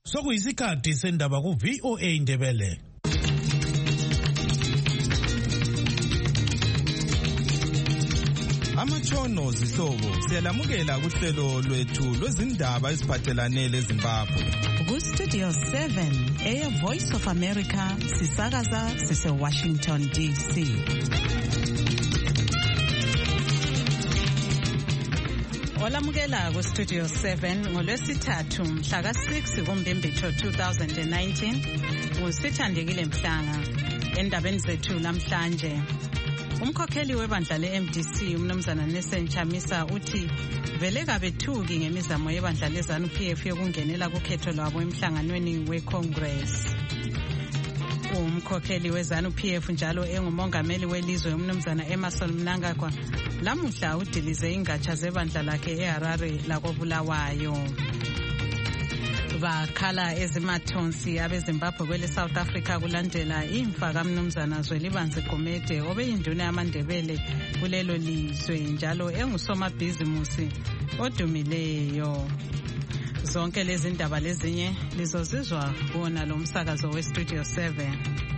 Sokuyisikhathi sendaba ku VOA Indebele. Amatshono zihlobo siyalamukela kuhlelo lwethu lwezindaba eziphathelane leZimbabwe. Ku Studio 7 Voice of America sisakaza sise Washington DC. Olamukela ku Studio 7 ngolwesithathu mhla ka-6 kuMbimbithi 2019 ngusithandekile Mhlanga. Endabeni zethu namhlanje, umkhokheli webandla le-MDC umnumzana Nelson Chamisa uthi vele kabethuki ngemizamo yebandla leZANU-PF yokungenela kukhetho lwabo emhlanganweni we-Congress. Umkhokheli weZANU-PF njalo engumongameli welizwe umnumzana Emmerson Mnangagwa lamuhla udilize ingatsha zebandla lakhe eHarare lakoBulawayo. Bakhala ezimathonsi abeZimbabwe kwele South Africa kulandela imfa kaMnumzana Zwelibanzi Gumede obeyinduna yamaNdebele kulelo lizwe njalo engusomabhizimusi odumileyo. Zonke lezi ndaba lezinye lizozizwa kuona lo msakazo weStudio 7.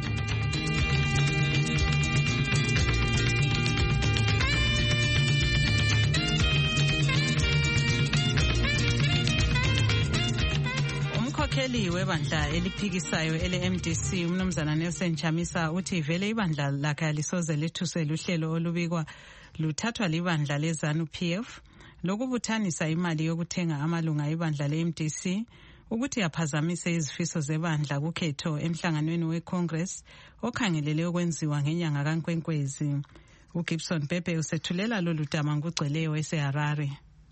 Umkhokheli webandla eliphikisayo ele-MDC umnumzana Nelson Chamisa uthi vele ibandla lakhe alisoze lethusele uhlelo olubikwa luthathwa libandla leZANU-PF lokubuthanisa imali yokuthenga amalunga ebandla le-MDC ukuthi yaphazamise izifiso zebandla kukhetho emhlanganweni we-Congress okhangelele ukwenziwa ngenyanga kaNkwenkwezi. uGibson Pepe usethulela lolu daba ngugcweleyo eseHarare.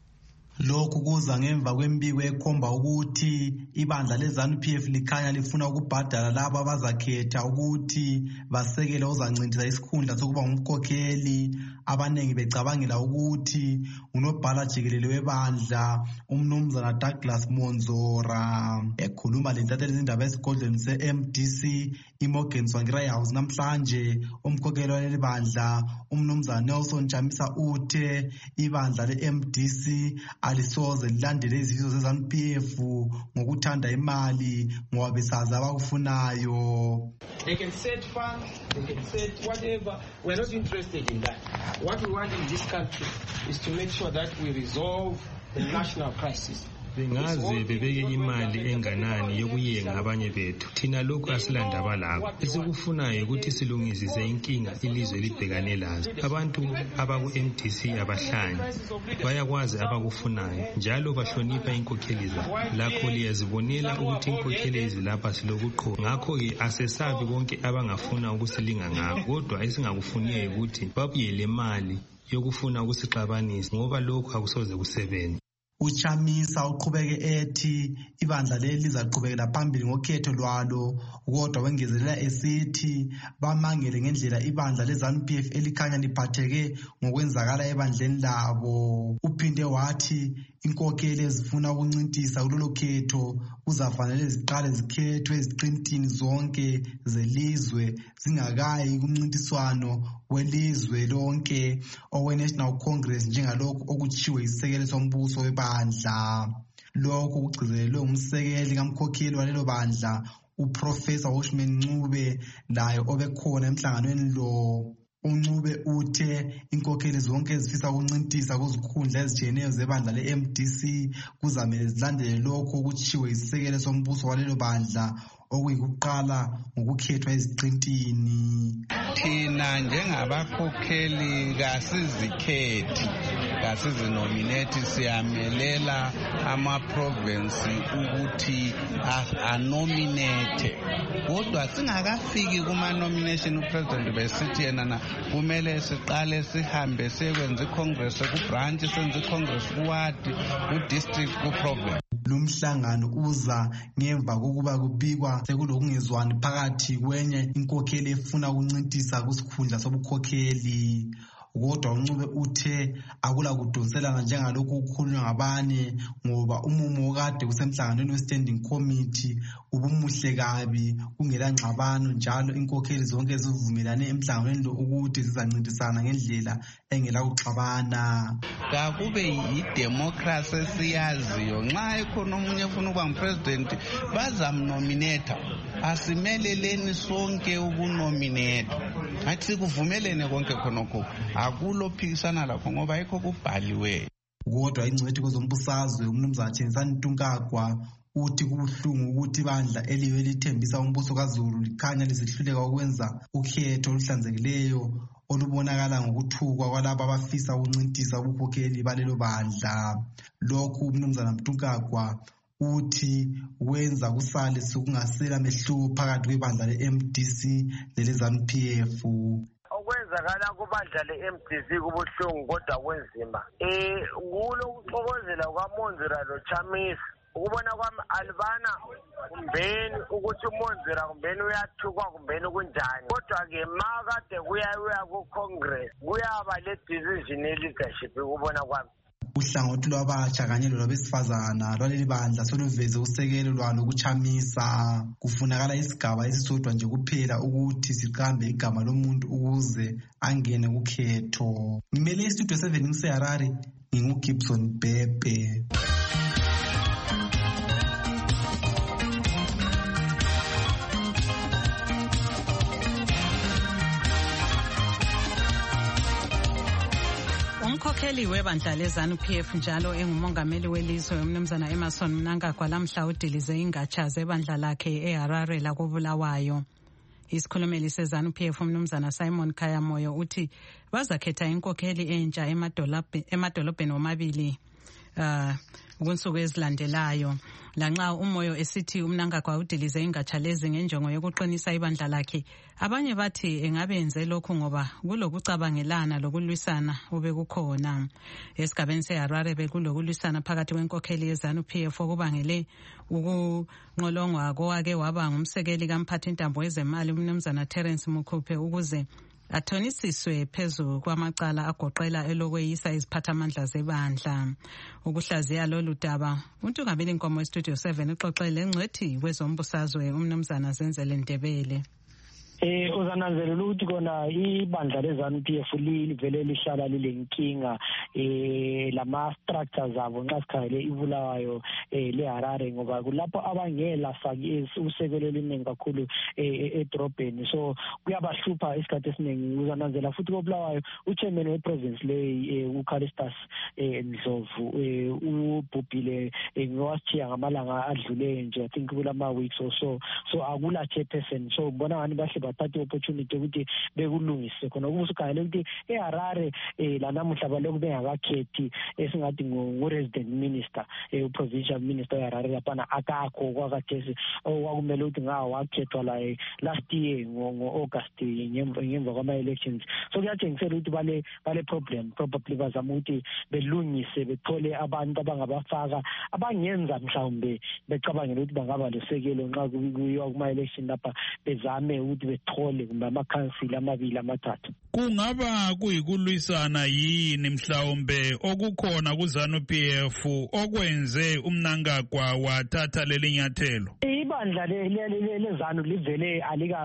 Lokhu kuza ngemva kwembiko ekhomba ukuthi ibandla leZANU-PF likhanya lifuna ukubhadala labo abazakhetha ukuthi basekele ozancintisa isikhundla sokuba ngumkhokheli, abanengi becabangela ukuthi unobhala jikelele webandla umnumzana Douglas Monzora. Ekhuluma lentatheli izindaba esigodlweni se-MDC iMorgan Tsvangirai House namhlanje, umkhokheli waleli bandla umnumzana Nelson Chamisa uthe ibandla le-MDC alisoze lilandele izifiso zeZANU-PF ngokuthanda imali ngoba besazi abakufunayo. They can set funds, they can set whatever. We're not interested in that. What we want in this country is to make sure that we resolve the national crisis. Bengaze bebeke imali enganani yokuyenga abanye bethu. Thina lokhu asilandaba lapho. Esikufunayo ukuthi silungisise inkinga ilizwe libhekane lazo. Abantu abaku-MDC abahlanyi bayakwazi abakufunayo njalo bahlonipha inkokheli zabo. Lakho liyazibonela ukuthi inkokheli ezilapha silokuqho. Ngakho-ke asesabi konke abangafuna ukusilinga ngakho. Kodwa esingakufuniyo ukuthi babuye le mali yokufuna ukusixabanisa ngoba lokhu akusoze kusebenze. uChamisa uqhubeke ethi ibandla leli lizaqhubekela phambili ngokhetho lwalo, kodwa wengezelela esithi bamangele ngendlela ibandla leZANU-PF elikhanya liphatheke ngokwenzakala ebandleni labo. Uphinde wathi inkokheli ezifuna ukuncintisa kulolu khetho kuzafanele ziqale zikhethwe eziqintini zonke zelizwe zingakayi kumncintiswano welizwe lonke owe-National Congress njengalokhu okutshiwo isisekelo sombuso webandla. Lokhu kugcizelelwe umsekeli kamkhokheli walelo bandla uProfessor Hoshman Ncube laye obekhona emhlanganweni lo. uNcube uthe inkokheli zonke ezifisa ukuncintisa kuzikhundla ezitshiyeneyo zebandla le-MDC kuzamele zilandele lokho okutshiwo isisekelo sombuso walelo bandla okuyikuqala ngokukhethwa eziqintini. Thina njengabakhokheli kasizikhethi, kasizinominate, siyamelela ama-province ukuthi anominate. Kodwa singakafiki kuma-nomination upresident besithi yena kumele siqale sihambe sekwenza icongress ku-branch, senze icongress kuwadi, ku-district, ku-province. Lumhlangano uza ngemva kokuba kubikwa sekulokungezwani phakathi kwenye inkokheli efuna ukuncintisa kusikhundla sobukhokheli. kodwa uNcube uthe akula kudonselana njengalokhu kukhulunywa ngabane ngoba umumo okade kusemhlanganweni we-standing committee ubumuhle kabi kungela ngxabano, njalo inkokheli zonke zivumelane emhlanganweni lo ukuthi zizancintisana ngendlela engela kuxabana. Kakube yidemocracy esiyaziyo, nxa ekhona omunye ufuna ukuba ngupresident bazamnominata. Asimeleleni sonke ukunominata, athi sikuvumelene konke khonokho, akulophikisana lakho ngoba yikho kubhaliwe. Kodwa ingcwethi kwezombusazwe uMnumzana Thenjisani Ntunkagwa uthi kubuhlungu ukuthi ibandla eliwe lithembisa umbuso kaZulu likhanya lisihluleka ukwenza ukhetho oluhlanzekileyo olubonakala ngokuthukwa kwalabo abafisa ukuncintisa ubukhokheli balelo bandla. Lokhu uMnumzana Ntunkagwa uthi wenza kusale sokungasela mehluko phakathi kwebandla le-MDC lele-ZANU-PF. Okwenzakala kubandla le-MDC kubuhlungu kodwa kwenzima. Kulokuxokozela kwaMonzera loChamisa. Ukubona kwami alibana kumbeni ukuthi uMonzera kumbeni uyathukwa kumbeni kunjani. Kodwa-ke makade kuya ku-Congress kuyaba le-decision ye-leadership ukubona kwami. Uhlangothi lwabatsha kanye lolwabesifazana lwaleli bandla soluveze usekelo lwalo kuChamisa. Kufunakala isigaba esisodwa nje kuphela ukuthi siqambe igama lomuntu ukuze angene kukhetho. Ngimele istudio 7 ngiseHarare, nginguGibson Bhebhe. Umkhokheli webandla leZANU-PF njalo engumongameli welizwe uMnumzana Emmerson Mnangagwa lamhla udilize ingatsha zebandla lakhe eHarare lakobulawayo. Isikhulumeli seZANU-PF uMnumzana Simon Khayamoyo uthi bazakhetha inkokheli entsha emadolobheni omabili kunsuku ezilandelayo. Lanxa umoyo esithi uMnangagwa udilize ingatsha lezi ngenjongo yokuqinisa ibandla lakhe, abanye bathi engabe enze lokhu ngoba kulokucabangelana lokulwisana obekukhona. Esigabeni seHarare bekulokulwisana phakathi kwenkokheli yeZANU-PF okubangele ukunqolongwa kowake waba ngumsekeli kamphathintambo wezemali uMnumzana Terence Mukhuphe ukuze athonisiswe phezu kwamacala agoqela elokweyisa iziphathamandla zebandla. Ukuhlaziya lolu daba, uNtungameli Nkomo weStudio 7 uxoxele engcwethi kwezombusazwe uMnumzana Zenzele Ndebele. Uzananzelela ukuthi kona ibandla leZANU-PF livele lihlala lilenkinga lama structures abo nxa sikhangele ibulawayo leHarare ngoba kulapho abangela faki usekelo eliningi kakhulu edrobheni, so kuyabahlupha isikhathi esiningi. Uzananzelela futhi kobulawayo uchairman weprovince le uCalistus Ndlovu ubhubhile ngowashiya ngamalanga adlule nje, I think kulama weeks or so akula chairperson, so bona ngani bahle bathatha opportunity ukuthi bekulungise khona ukusukhangele ukuthi eHarare lanamuhla baloku bengakakhethi esingathi ngu-resident minister provincial minister eHarare lapana akakho kwakathesi owakumele ukuthi wakhethwa la last year ngo-August ngemva kwama-elections. So kuyatshengisela ukuthi bale problem probably bazama ukuthi belungise bethole abantu abangabafaka abangenza mhlawumbe becabangela ukuthi bangaba lesekelo nxa kuyiwa kuma-election lapha bezame ukuthi bethole kumbe amakhansila amabili amathathu. Kungaba kuyikulwisana yini mhlawumbe okukhona kuZANU-PF okwenze uMnangagwa wathatha leli nyathelo? Ibandla leZANU livele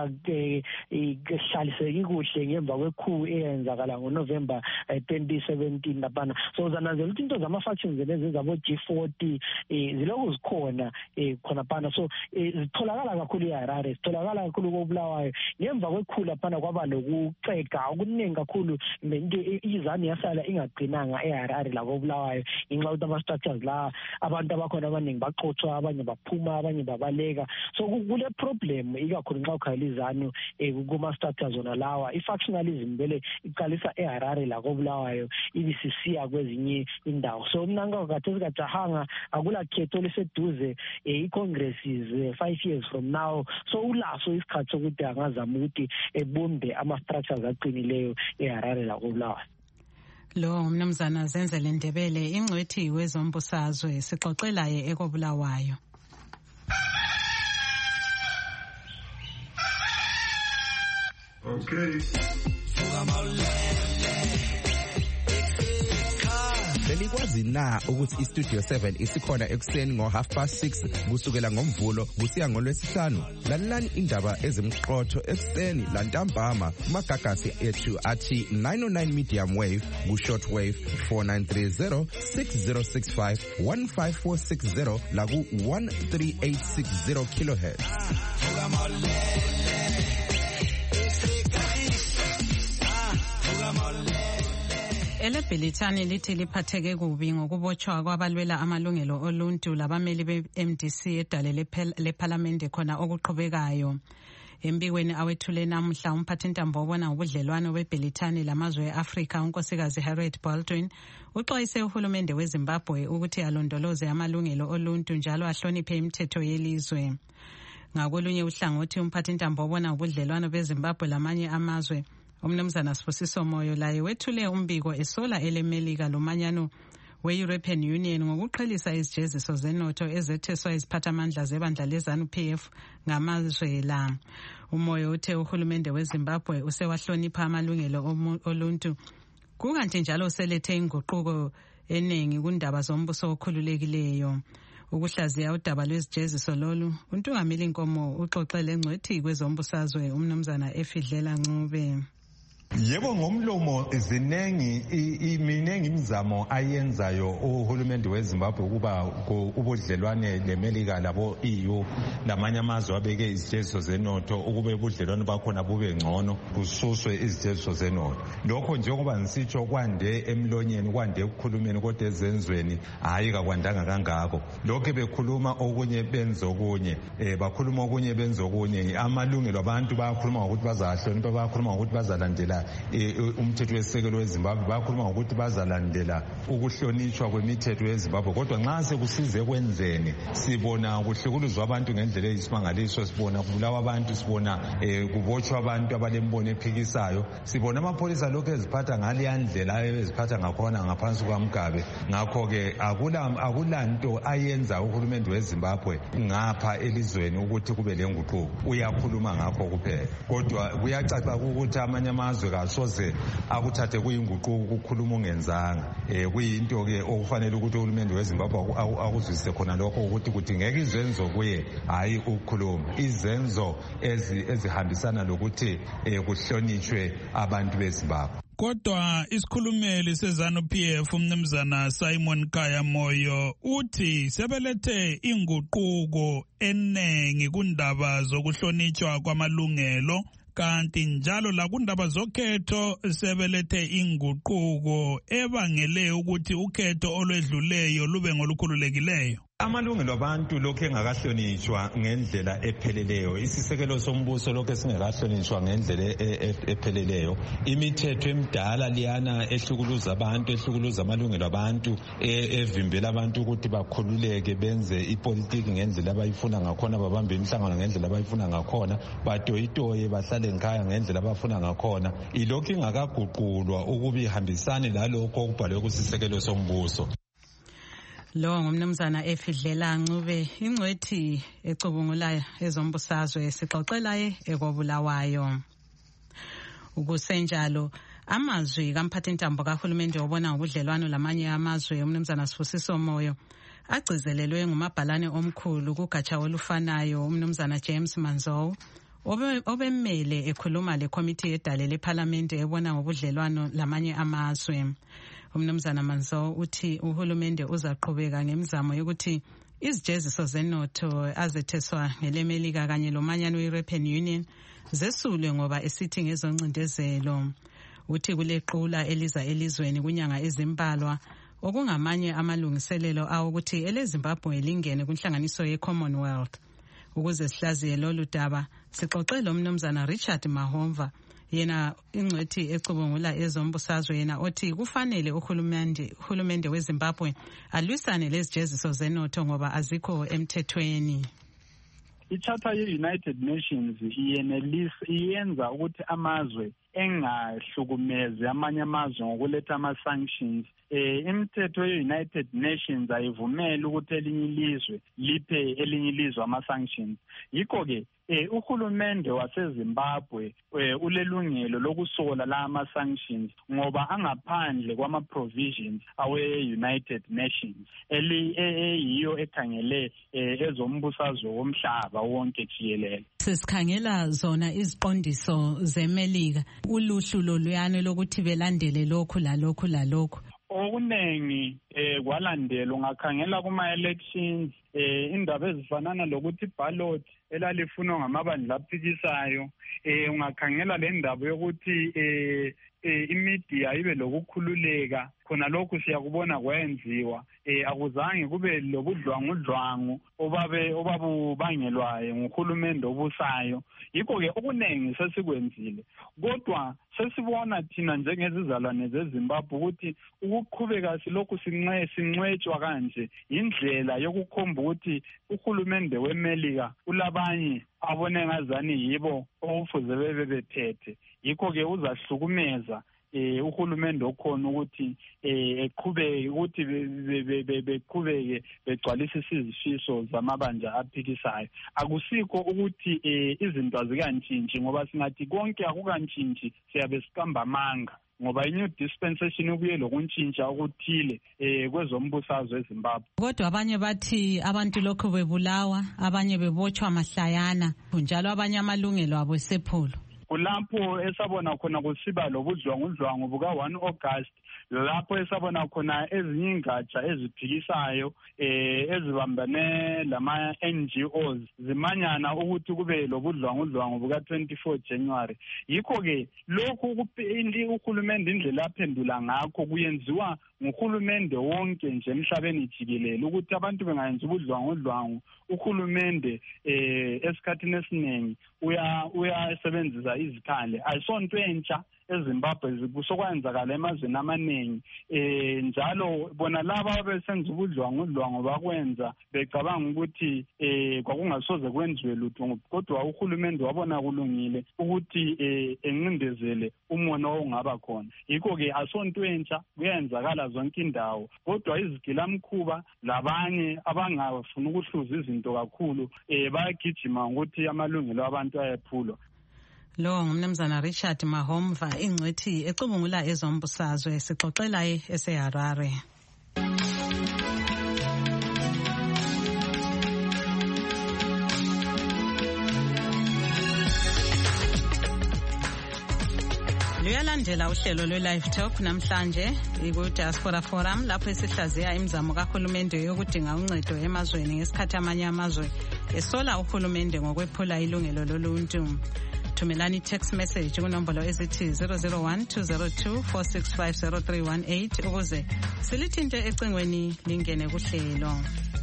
alikahlaliseki kuhle ngemva kwekhu eyenzakala ngoNovember 2017 lapana. So uzananzela ukuthi into zama-factions lezi zabo G40 zilokhu zikhona khonapana, so zitholakala kakhulu eHarare, zitholakala kakhulu kobulawayo. Ngemva kwekhu lapana kwaba lokuceka okuningi kakhulu, iZANU yasala ingaqinanga eHarare lakobulawayo ngenxa yokuthi ama-structures la abantu abakhona abaningi baxotshwa, abanye baphuma, abanye babaleka. So kule problem ikakhulu nxa ukhangela iZANU kuma-structures zona lawa, i-factionalism vele iqalisa eHarare lakobulawayo ibisisiya kwezinye indawo. So Mnangagwa khathesi kajahanga, akula khetho oliseduze i-Congress is 5 years from now, so ulaso isikhathi sokuthi angazama ukuthi ebumbe ama-structures aqinileyo eHarare lakobulawayo. Lo uMnumzana Zenzele Ndebele, ingcwethi wezombusazwe, sixoxelaye ekobulawayo. Okay. uyazi na ukuthi iStudio 7 isikhona ekuseni ngo6:30 kusukela ngoMvulo kusiya ngoLwesihlanu? Lalelani indaba ezimqotho ekuseni lantambama kumagagasi ethu athi 909 medium wave ku shortwave 4930 6065 15460 la ku 13860 kilohertz. Elebhilithani lithi liphatheke kubi ngokubotshwa kwabalwela amalungelo oluntu labameli be-MDC edale lephalamende khona okuqhubekayo. Embikweni awethule namuhla umphathintambo obona ngobudlelwano bebhilithani lamazwe e-Afrika unkosikazi Harriet Baldwin uxwayise uhulumende weZimbabwe ukuthi alondoloze amalungelo oluntu njalo ahloniphe imithetho yelizwe. Ngakolunye uhlangothi umphathintambo obona ngobudlelwano beZimbabwe lamanye amazwe umnumzana Sibusiso Moyo laye wethule umbiko esola elemelika lomanyano we-European Union ngokuqhelisa izijeziso zenotho ezetheswa iziphathamandla zebandla leZANU-PF ngamazwe la. Umoyo uthe uhulumende weZimbabwe usewahlonipha amalungelo oluntu kukanti njalo uselethe inguquko eningi kundaba zombuso okhululekileyo. Ukuhlaziya udaba lwezijeziso lolu uNtungameli Nkomo uxoxele ngcwethi kwezombusazwe umnumzana Efidlela Ncube. Yebo, ngomlomo minengi imizamo ayenzayo uhulumende weZimbabwe ukuba ubudlelwane leMelika labo EU lamanye amazwe abeke izijeziso zenotho ukube ubudlelwane bakhona bube ngcono kususwe izijeziso zenotho. Lokho njengoba ngisitsho kwande emlonyeni kwande ukukhulumeni kodwa ezenzweni hayi kakwandanga kangako. Lokho bekhuluma okunye benza okunye bakhuluma okunye benza okunye. Amalungelo abantu bayakhuluma ukuthi bazahlonipha, bayakhuluma ukuthi bazalandela umthetho wesekelo weZimbabwe, bayakhuluma ngokuthi bazalandela ukuhlonishwa kwemithetho yeZimbabwe. Kodwa nxa sekusize kwenzeni sibona kuhlukuluzwa abantu ngendlela eyisimangaliso, sibona kubulawa abantu, sibona kubotshwa abantu abalembono ephikisayo, sibona amapholisa lokho eziphatha ngaleya ndlela eziphatha ngakhona ngaphansi kwaMgabe. Ngakho-ke akulanto ayenza uhulumende weZimbabwe ngapha elizweni ukuthi kube lenguquko. Uyakhuluma ngakho kuphela, kodwa kuyacaca ukuthi amanye amazwe kasoze akuthathe kuyinguquko ukukhuluma ungenzanga. Kuyinto-ke okufanele ukuthi uhulumende weZimbabwe akuzwisise khona lokho ukuthi kudingeka izenzo kuye, hayi ukukhuluma. Izenzo ezihambisana lokuthi kuhlonishwe abantu beZimbabwe. Kodwa isikhulumeli seZANU-PF umnumzana Simon Kaya Moyo uthi sebelethe inguquko enengi kundaba zokuhlonishwa kwamalungelo, kanti njalo la kundaba zokhetho sebelethe inguquko ebangele ukuthi ukhetho olwedluleyo lube ngolukhululekileyo. Amalungelo abantu lokho engakahlonishwa ngendlela epheleleyo, isisekelo sombuso lokho singakahlonishwa ngendlela epheleleyo, imithetho emidala liyana ehlukuluza abantu, ehlukuluza amalungelo abantu, evimbela abantu ukuthi bakhululeke benze ipolitiki ngendlela abayifuna ngakhona, babambe imihlangano ngendlela abayifuna ngakhona, batoyitoye bahlale ngikhaya ngendlela abafuna ngakhona. Ilokho ingakaguqulwa ukuba ihambisane lalokho okubhalwe kusisekelo sombuso. Lo ngumnumzana Efidlela Ncube, ingcwethi ecubungula ezombusazwe, sixoxelaye ekobulawayo. Ukusenjalo amazwi kamphathintambo kahulumende obona ngobudlelwano lamanye amazwe umnumzana Sibusiso Moyo agcizelelwe ngumabhalane omkhulu kugatsha olufanayo umnumzana James Manzou obemele ekhuluma lekomiti yedale lephalamende ebona ngobudlelwano lamanye amazwe. Umnumzana Manzou uthi uhulumende uzaqhubeka ngemizamo yokuthi izijeziso zenotho azetheswa ngelemelika kanye lomanyano we-European Union zesulwe ngoba esithi ngezoncindezelo. Uthi kulequla eliza elizweni kunyanga ezimbalwa okungamanye amalungiselelo awokuthi eleZimbabwe lingene kunhlanganiso ye-Commonwealth. Ukuze sihlaziye lolu daba sixoxele umnumzana Richard Mahomva, yena ingcwethi ecubungula ezombusazwe, yena othi kufanele uhulumende weZimbabwe alwisane lezijeziso zenotho ngoba azikho emthethweni. I-Charter ye-United Nations iyenza ukuthi amazwe engahlukumezi amanye amazwe ngokuletha ama-sanctions imithetho ye-United Nations ayivumeli ukuthi elinye ilizwe liphe elinye ilizwe ama-sanctions. Yikho-ke uhulumende waseZimbabwe ulelungelo lokusola la ama-sanctions ngoba angaphandle kwama-provisions awe-United Nations eyiyo ekhangele ezombusazwe womhlaba wonke jikelele. Sesikhangela zona iziqondiso zeMelika uluhlu loluyane lokuthi belandele lokhu lalokhu lalokhu. Okunengi kwalandela ungakhangela kuma-elections indaba ezifanana lokuthi ballot elalifunwa ngamabandla aphikisayo ungakhangela le ndaba yokuthi imedia ibe lokukhululeka khona lokhu siyakubona kwenziwa akuzange kube lobudlwangudlwangu obabubangelwayo nguhulumende obusayo. Yikho-ke okunengi sesikwenzile kodwa sesibona thina njengezizalwane zeZimbabwe ukuthi ukuqhubeka silokhu sincwetshwa kanje indlela yokukhomba ukuthi uhulumende weMelika ulabanye abone ngazani yibo okufuze bebe bephethe. Yikho-ke uzahlukumeza uhulumende okhona ukuthi eqhubeke ukuthi beqhubeke begcwalisisa izifiso zamabandla aphikisayo. Akusikho ukuthi izinto azikantshintshi ngoba singathi konke akukantshintshi siyabe siqamba amanga ngoba i-new dispensation ubuye lokuntshintsha okuthile kwezombusazwe eZimbabwe. Kodwa abanye bathi abantu lokhu bebulawa, abanye bebotshwa mahlayana, njalo abanye amalungelo abo esephula. Kulapho esabona khona kusiba lobudlwangudlwangu buka-1 August lapho esabona khona ezinye ingatsha eziphikisayo ezibambane lama-NGOs zimanyana ukuthi kube lobudlwangudlwangu buka-24 January. Yikho-ke lokhu uhulumende indlela aphendula ngakho kuyenziwa nguhulumende wonke nje emhlabeni jikelele ukuthi abantu bengayenzi ubudlwangudlwangu. Uhulumende esikhathini esiningi uyasebenzisa izikhali ayisonto entsha eZimbabwe kusokwenzakala emazweni amaningi njalo bona laba abesenza ubudlwangudlwangu bakwenza becabanga ukuthi kwakungasoze kwenziwe lutho kodwa uhulumende wabona kulungile ukuthi encindezele umono ongaba khona. Yikho-ke asonto entsha kuyenzakala zonke indawo kodwa izigilamkhuba labanye abangafuna ukuhluza izinto kakhulu bayagijima ukuthi amalungelo abantu ayephulwa. Lo ngumnumzana Richard Mahomva ingcwethi ecubungula ezombusazwe sixoxela eseHarare. Luyalandela uhlelo lwe-Live Talk namhlanje iku-Diaspora Forum lapho esihlaziya imizamo kahulumende yokudinga uncedo emazweni ngesikhathi amanye amazwe esola uhulumende ngokwephula ilungelo loluntu. Thumelani text message kunombolo ezithi 001-202-465-0318 ukuze silithinte ecingweni lingene kuhlelo.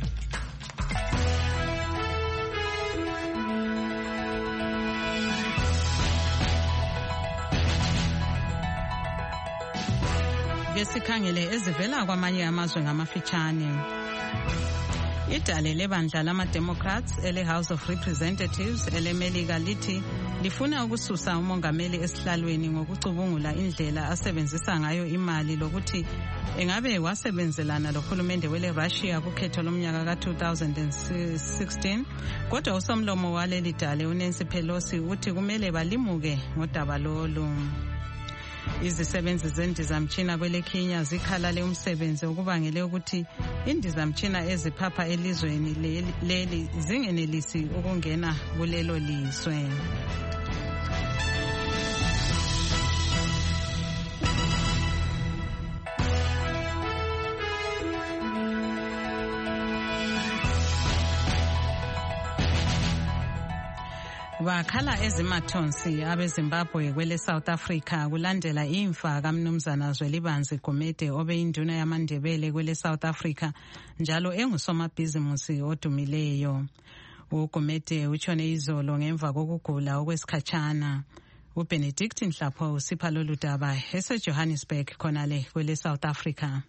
Ngesikhangele ezivela kwamanye amazwe ngamafitshane. Idale lebandla lama-Democrats ele-House of Representatives eleMelika lithi lifuna ukususa umongameli esihlalweni ngokucubungula indlela asebenzisa ngayo imali lokuthi engabe wasebenzelana lohulumende wele-Russia kukhetho lomnyaka ka-2016 kodwa usomlomo waleli dale uNancy Pelosi uthi kumele balimuke ngodaba lolu. Izisebenzi zendizamtshina kweleKenya zikhalale umsebenzi okubangele ukuthi indizamtshina eziphapha elizweni leli zingenelisi ukungena kulelo lizwe. Bakhala ezimathonsi abeZimbabwe kwele South Africa kulandela imfa kaMnumzana Zwelibanzi Gumede obeyinduna yamaNdebele kwele South Africa njalo engusomabhizimusi odumileyo. uGumede utshone izolo ngemva kokugula okwesikhatshana. uBenedict Nhlapho usipha lolu daba eseJohannesburg khonale kwele South Africa.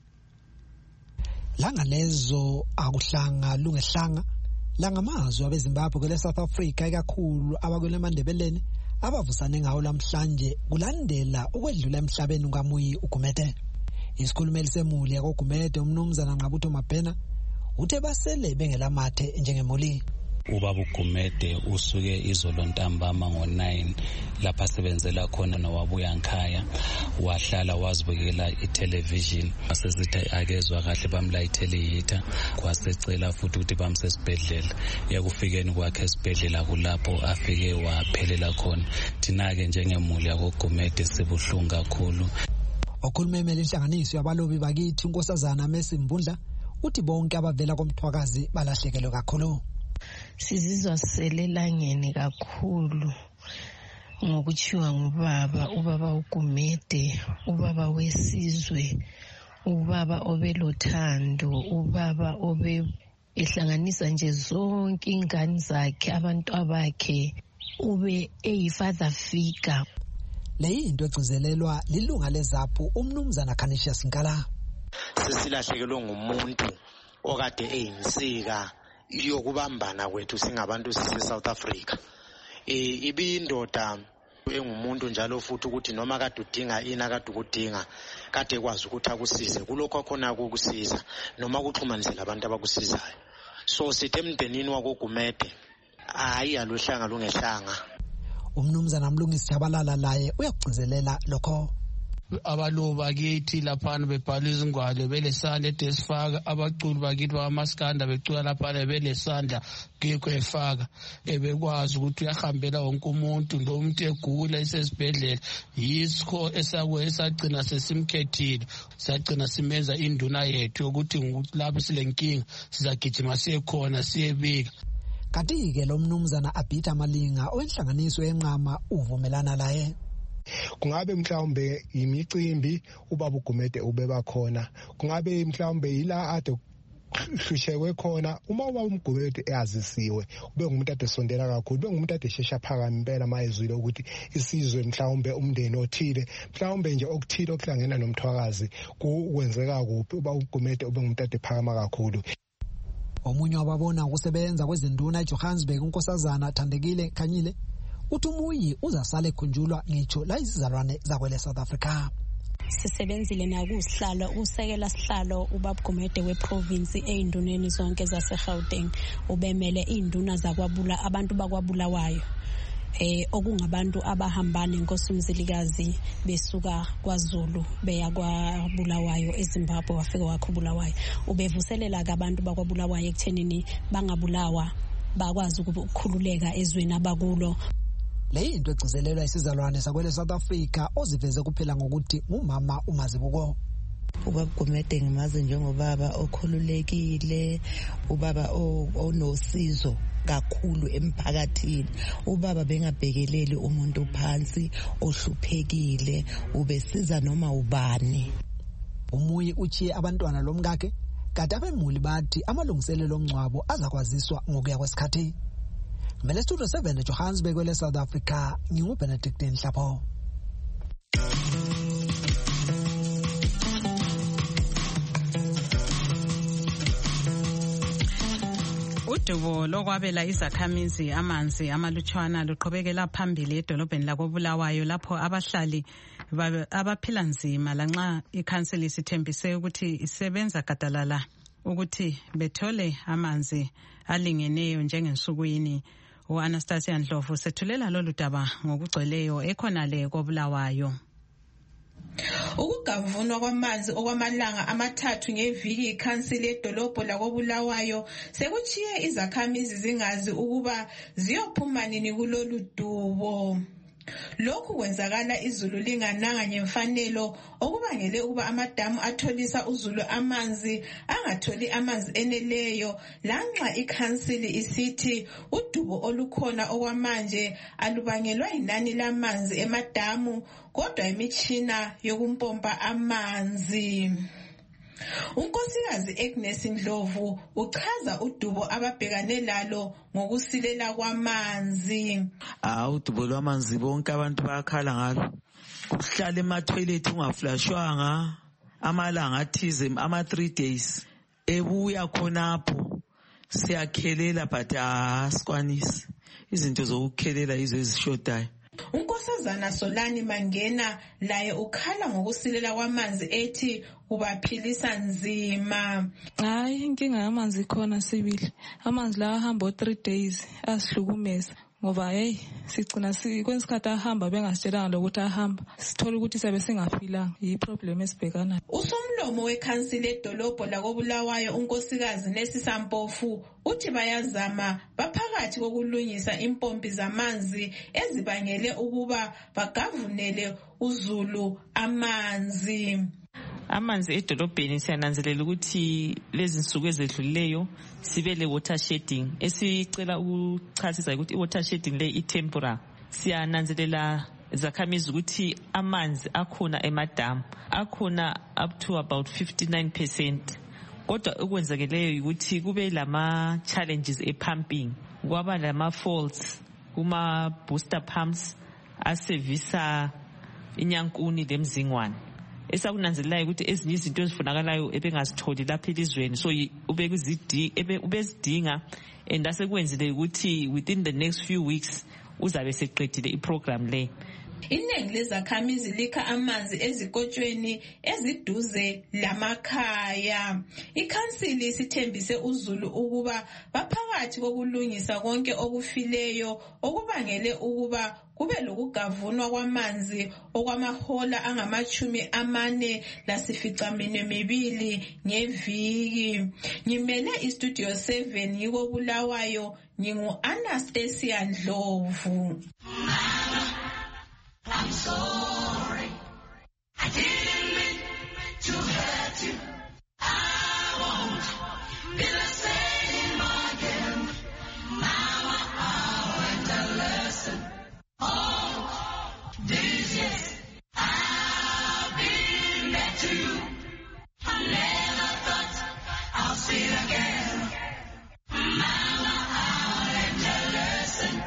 Langalezo akuhlanga lungehlanga langamazwe abeZimbabwe kwele South Africa ikakhulu abakwele eMandebeleni abavusane ngawo lamhlanje kulandela ukwedlula emhlabeni kaMuyi uGumede. Isikhulumeli semuli yakoGumede umnumzana Nqabutho Mabhena uthe basele bengelamathe njengemuli. Ubaba uGumede usuke izolo ntambama ngo9 lapha sebenzela khona nowabuya nkhaya wahlala wazibukela itelevision asesithi akezwa kahle bamlayithele ihita kwasecela futhi ukuthi bamsesibhedlela yakufikeni kwakhe esibhedlela kulapho afike waphelela khona. Thina ke njengemuli yakoGumede sibuhlungu kakhulu. Okhulumemele inhlanganiso yabalobi bakithi uNkosazana Messi Mbundla uthi bonke abavela komthwakazi balahlekelwe kakhulu. Sizizwa selelangeni kakhulu ngokuchiwa ubaba uGumede, ubaba wesizwe, ubaba obelothando, ubaba ehlanganisa nje zonke ingane zakhe, abantu abakhe, ube eyifather figure. Leyinto egcizelelwa lilunga leZAPU umnumzana Canisius Nkala. Sesilahlekelwe ngumuntu okade eyinsika yokubambana kwethu singabantu sise-South Africa. Ibindoda engumuntu njalo futhi ukuthi noma kade udinga kade ukudinga kade ekwazi ukuthi akusize kulokho khona ukukusiza noma ukuxhumanisela abantu abakusizayo. So sithe emndenini wakoGumede hayi aluhlanga lungehlanga. Umnumzana Mlungisi Jabalala laye uyakugcizelela lokho. Abalobi bakithi laphana bebhala izingwalo belesandla edesifaka, abaculi bakithi bakaMaskanda becula laphana belesandla kikho efaka, ebekwazi ukuthi uyahambela wonke umuntu nomuntu egula esesibhedlela. Yisikho esagcina sesimkhethile, sagcina simenza induna yethu ukuthi lapho silenkinga sizagijima siyekhona siyebika. Kanti-ke lo mnumzana Abhita Malinga owenhlanganiso yenqama uvumelana laye. Kungabe mhlawumbe imicimbi ubaba uGumede ubeba khona, kungabe mhlawumbe yila ade hlushekwe khona, uma ubaba uGumede eyazisiwe ube ngumuntu ade sondela kakhulu, ube ngumuntu ade shesha phakame impela mayezwile ukuthi isizwe mhlawumbe umndeni othile mhlawumbe nje okuthile okuhlangena nomthwakazi kuwenzeka kuphi, ubaba uGumede ube ngumuntu ade phakama kakhulu. Omunye wababona ukusebenza kwezinduna eJohannesburg uNkosazana Thandekile Khanyile uthi umuyi uzasale khunjulwa ngitsho la izizalwane zakwele South Africa. Sisebenzile nakusihlalo usekela sihlalo ubaba uGumede weprovince einduneni zonke zaseGauteng, ubemele induna zakwabula abantu bakwabulawayo okungabantu abahambana inkosi uMzilikazi besuka kwaZulu beya kwaBulawayo eZimbabwe wafika wakhobulawayo. Ubevuselela abantu bakwabulawayo ekuthenini bangabulawa bakwazi ukukhululeka ezweni abakulo. Leyinto egcizelelwa isizalwane sakwele South Africa oziveze kuphela ngokuthi ngumama uMazibuko. Ubaba uGumede ngimazi njengobaba okhululekile, ubaba onosizo kakhulu emphakathini, ubaba bengabhekeleli umuntu phansi ohluphekile, ubesiza noma ubani. Umuyi uchiye abantwana lomkakhe, kanti abemuli bathi amalungiselelo omngcwabo azakwaziswa ngokuya kwesikhathi. Mele Studio 7 Johannesburg kwele South Africa, nginguBenedict Nhlapho. Udubo lokwabela izakhamizi amanzi amalutshwana luqhubekela phambili edolobheni lakoBulawayo lapho abahlali abaphila nzima lanxa ikhansili isithembise ukuthi isebenza gadalala ukuthi bethole amanzi alingeneyo njengensukwini. U-Anastasia Ndlovu sethulela lolu daba ngokugcweleyo ekhonale koBulawayo. Ukugavunwa kwamanzi okwamalanga amathathu ngeviki ikhansili edolobho lakoBulawayo sekuchiye izakhamizi zingazi ukuba ziyophuma nini kulolu dubo. Lokhu kwenzakala izulu lingananga ngemfanelo okubangele ukuba amadamu atholisa uzulu amanzi angatholi amanzi eneleyo, lanxa ikhansili isithi udubo olukhona okwamanje alubangelwa inani lamanzi emadamu kodwa imitshina yokumpompa amanzi. Unkosikazi Agnes Ndlovu uchaza udubo ababhekane lalo ngokusilela kwamanzi. Udubo lwamanzi bonke abantu bayakhala ngalo. Kuhlala ema-toilet ungaflashwanga amalanga athize ama-3 days. Ebuya khonapho siyakhelela but asikwanisi. Izinto zokukhelela yizo ezishodayo. uNkosazana Solani Mangena laye ukhala ngokusilela kwamanzi ethi kubaphilisa nzima. Hayi, inkinga yamanzi khona sibili. Amanzi la ahamba 3 days asihlukumeza. Ngoba sigcina kwesikhathi ahamba bengasitshelanga lokuthi ahamba, sithola ukuthi sabe singaphilanga. Yiproblem esibhekana. Usomlomo wekhansila edolobho lakoBulawayo unkosikazi Nesisa Mpofu uthi bayazama baphakathi kokulungisa impompi zamanzi ezibangele ukuba bagavunele uZulu amanzi. Amanzi edolobheni siyananzelela ukuthi lezi nsuku ezedluleyo sibe le water shedding. Esicela ukuchasisa ukuthi i-water shedding le i-temporary. Siyananzelela zakhamizi ukuthi amanzi akhona emadamu akhona up to about 59%. Kodwa okwenzakeleyo ukuthi kube lama challenges e-pumping. Kwaba lama faults kuma booster pumps asevisa iNyankuni leMzingwane. Esakunanzelelayo ukuthi ezinye izinto ezifunakalayo ebengazitholi lapha elizweni, so ubezidinga and asekwenzile ukuthi within the next few weeks uzabe seqedile iprogram le. Iningi lezakhamizi likha amanzi ezikotshweni eziduze lamakhaya. Ikhansili isithembise uZulu ukuba baphakathi kokulungisa konke okufileyo okubangele ukuba kube lokugavunwa kwamanzi okwamahola angama-42 ngeviki. Ngimele iStudio 7 yiko Bulawayo, ngingu-Anastasia Ndlovu. I'm sorry, I didn't mean to hurt you. I won't be the same again. Mama, I learned a lesson. All these years I've been back to you. I never thought I'll see it again. Mama, I learned a lesson.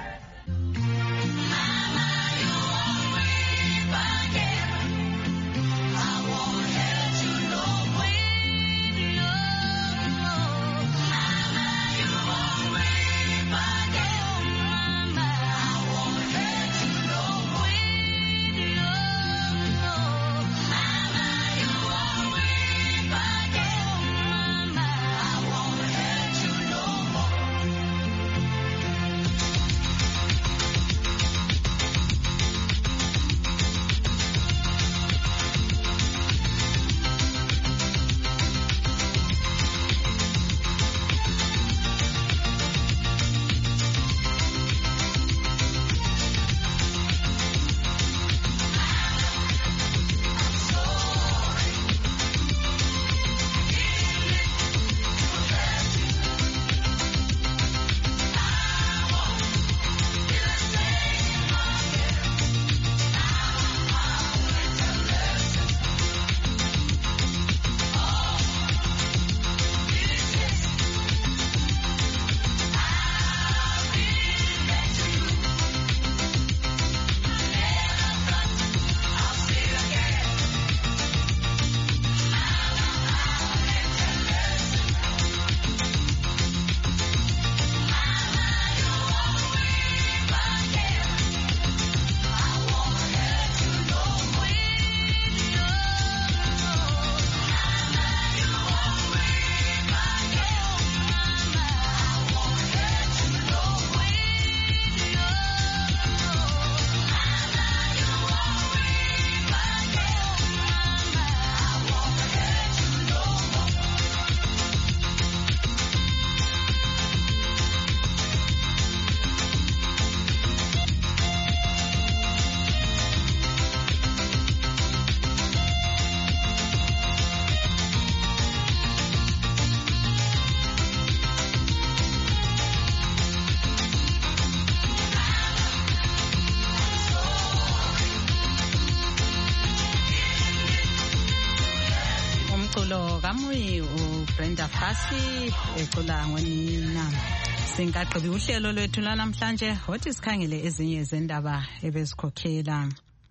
Kamwe uBrenda Fassie ecula ngonina. Singaqobi uhlelo lwethu namhlanje hothi sikhangele ezinye izindaba ebezikhokhela.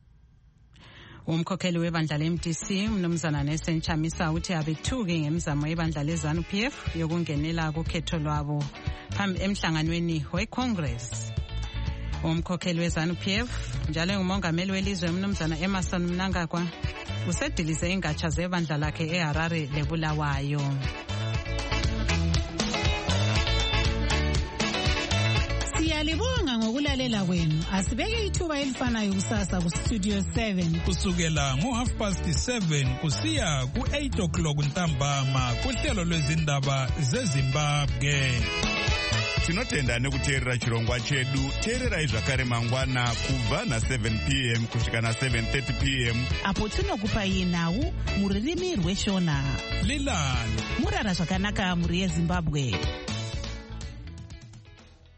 Umkhokheli webandla leMDC umnumzana Nesenchamisa uthi abethuki ngemizamo yebandla leZANU-PF yokungenela kukhetho lwabo phambi emhlanganweni weCongress. umkhokheli weZANU-PF njalo ngumongameli welizwe umnumzana Emmerson Mnangagwa usedilize ingatsha zebandla lakhe eHarare leBulawayo. Siyalibonga ngokulalela kwenu. Asibeke ithuba elifanayo kusasa ku Studio 7 kusukela ngo7:30 kusiya ku8 ntambama kuhlelo lwezindaba zeZimbabwe. Tinotenda nekuteerera chirongwa chedu. Teererai zvakare mangwana kubva na7 p.m. kusvika na7:30 p.m. apo tinokupai nhau mururimi rweShona. Lilani murara zvakanaka muri yeZimbabwe.